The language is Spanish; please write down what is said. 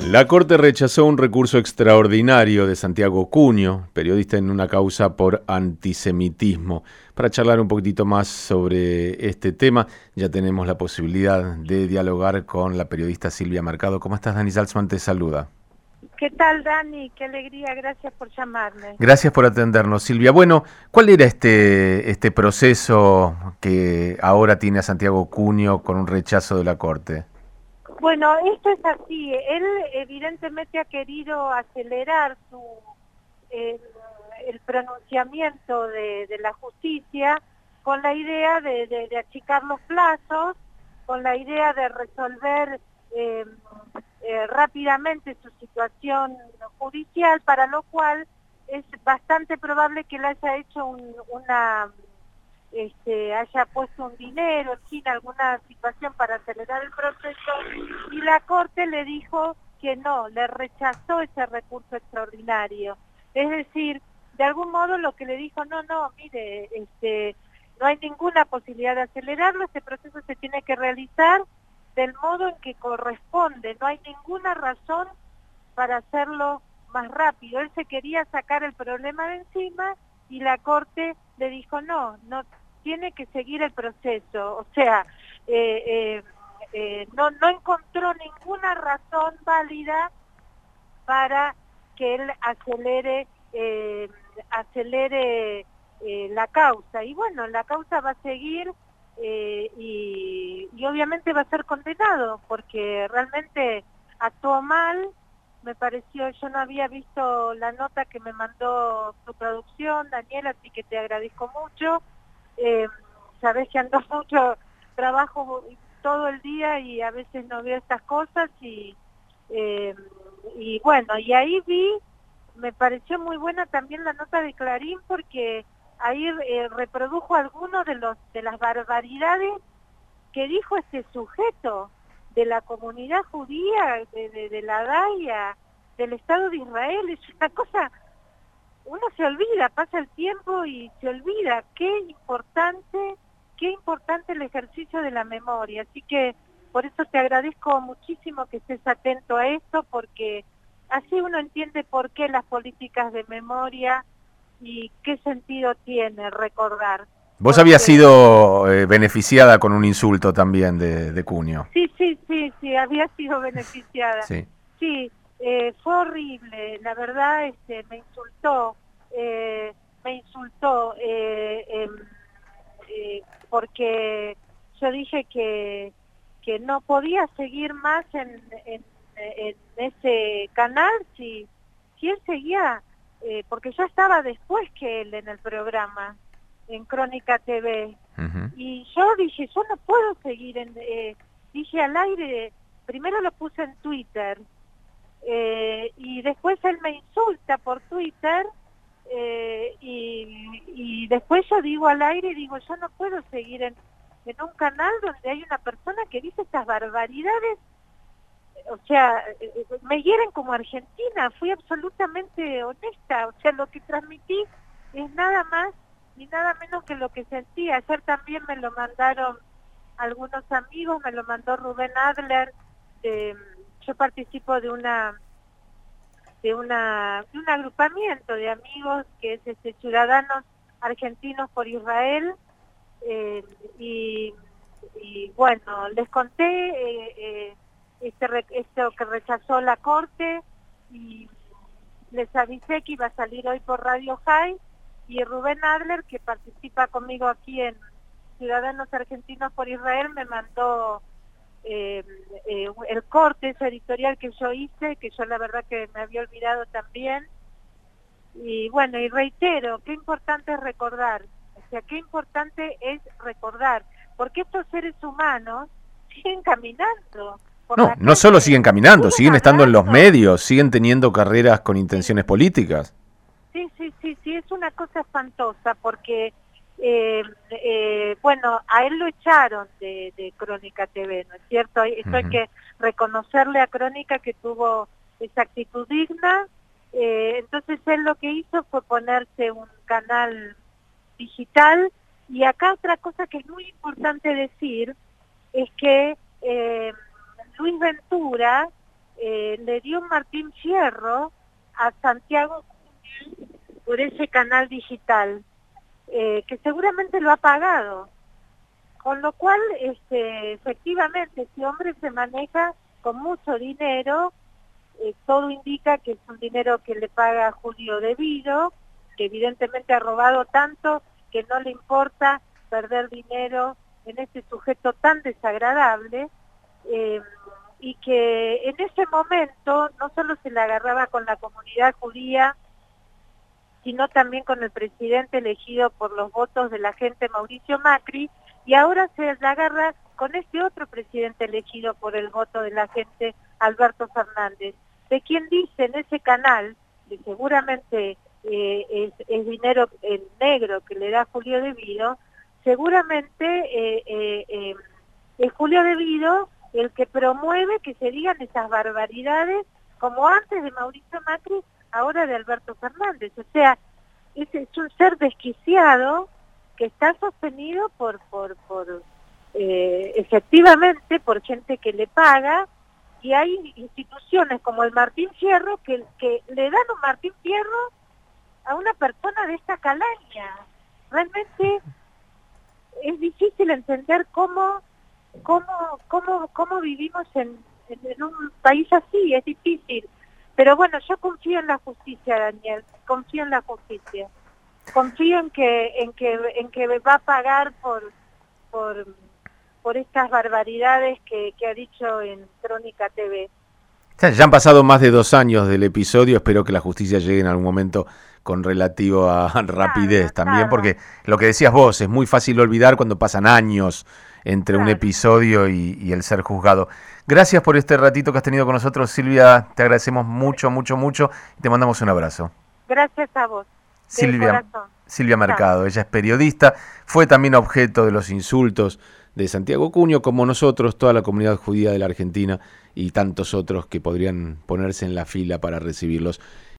La Corte rechazó un recurso extraordinario de Santiago Cuño, periodista en una causa por antisemitismo. Para charlar un poquitito más sobre este tema, ya tenemos la posibilidad de dialogar con la periodista Silvia Mercado. ¿Cómo estás, Dani Salzman? Te saluda. ¿Qué tal, Dani? Qué alegría, gracias por llamarme. Gracias por atendernos, Silvia. Bueno, ¿cuál era este proceso que ahora tiene a Santiago Cuño con un rechazo de la Corte? Bueno, esto es así. Él evidentemente ha querido acelerar eh, el pronunciamiento de la justicia con la idea de achicar los plazos, con la idea de resolver rápidamente su situación judicial, para lo cual es bastante probable que él haya hecho haya puesto un dinero, en fin, alguna situación para acelerar el proceso, y la Corte le dijo que no, le rechazó ese recurso extraordinario. Es decir, de algún modo lo que le dijo, no, mire, no hay ninguna posibilidad de acelerarlo, este proceso se tiene que realizar del modo en que corresponde, no hay ninguna razón para hacerlo más rápido. Él se quería sacar el problema de encima y la Corte le dijo no tiene que seguir el proceso, o sea, no encontró ninguna razón válida para que él acelere la causa. Y bueno, la causa va a seguir y obviamente va a ser condenado, porque realmente actuó mal. Me pareció, yo no había visto la nota que me mandó tu producción, Daniela, así que te agradezco mucho. Sabés que ando mucho, trabajo todo el día y a veces no veo estas cosas y bueno, y ahí me pareció muy buena también la nota de Clarín, porque ahí reprodujo algunos de las barbaridades que dijo este sujeto de la comunidad judía, de la Gaia, del Estado de Israel. Es una cosa, uno se olvida, pasa el tiempo y se olvida qué importante el ejercicio de la memoria. Así que por eso te agradezco muchísimo que estés atento a esto, porque así uno entiende por qué las políticas de memoria y qué sentido tiene recordar. Vos habías Porque sido beneficiada con un insulto también de Cuño. sí, había sido beneficiada. Sí. Sí, fue horrible, la verdad, eh, me insultó, porque yo dije que no podía seguir más en ese canal si él seguía, porque yo estaba después que él en el programa, en Crónica TV, Uh-huh. y yo dije, yo no puedo seguir, dije al aire, primero lo puse en Twitter, y después él me insulta por Twitter, y después yo digo al aire, digo, yo no puedo seguir en un canal donde hay una persona que dice estas barbaridades. O sea, me hieren como argentina, fui absolutamente honesta, o sea, lo que transmití es nada más ni nada menos que lo que sentí. Ayer también me lo mandaron algunos amigos, me lo mandó Rubén Adler, yo participo de un agrupamiento de amigos que es Ciudadanos Argentinos por Israel, y bueno, les conté esto que rechazó la Corte, y les avisé que iba a salir hoy por Radio High, y Rubén Adler, que participa conmigo aquí en Ciudadanos Argentinos por Israel, me mandó el corte, ese editorial que yo hice, que yo la verdad que me había olvidado también. Y bueno, y reitero, qué importante es recordar, o sea, qué importante es recordar, porque estos seres humanos siguen caminando por No, la no solo calle, siguen caminando, siguen siguen estando en los hablando. medios, siguen teniendo carreras con intenciones políticas. Sí, es una cosa espantosa, porque bueno, a él lo echaron de Crónica TV, ¿no es cierto? Esto hay Uh-huh. que reconocerle a Crónica que tuvo esa actitud digna. Entonces él lo que hizo fue ponerse un canal digital. Y acá otra cosa que es muy importante decir es que Luis Ventura le dio un Martín Fierro a Santiago por ese canal digital, que seguramente lo ha pagado. Con lo cual, efectivamente, este hombre se maneja con mucho dinero, todo indica que es un dinero que le paga Julio De Vido, que evidentemente ha robado tanto que no le importa perder dinero en este sujeto tan desagradable, y que en ese momento no solo se la agarraba con la comunidad judía, sino también con el presidente elegido por los votos de la gente Mauricio Macri, y ahora se la agarra con este otro presidente elegido por el voto de la gente, Alberto Fernández, de quien dice en ese canal, que seguramente es dinero en negro que le da Julio De Vido, seguramente es Julio De Vido el que promueve que se digan esas barbaridades, como antes de Mauricio Macri, ahora de Alberto Fernández. O sea, es un ser desquiciado que está sostenido efectivamente por gente que le paga, y hay instituciones como el Martín Fierro que le dan un Martín Fierro a una persona de esta calaña. Realmente es difícil entender cómo vivimos en un país así, es difícil. Pero bueno, yo confío en la justicia, Daniel, confío en la justicia. Confío en que va a pagar por estas barbaridades que ha dicho en Crónica TV. Ya han pasado más de 2 años del episodio, espero que la justicia llegue en algún momento con relativa rapidez también, porque lo que decías vos, es muy fácil olvidar cuando pasan años entre un episodio y el ser juzgado. Gracias por este ratito que has tenido con nosotros, Silvia, te agradecemos mucho, mucho, mucho, y te mandamos un abrazo. Gracias a vos. Silvia Mercado, ella es periodista, fue también objeto de los insultos de Santiago Cuño, como nosotros, toda la comunidad judía de la Argentina y tantos otros que podrían ponerse en la fila para recibirlos.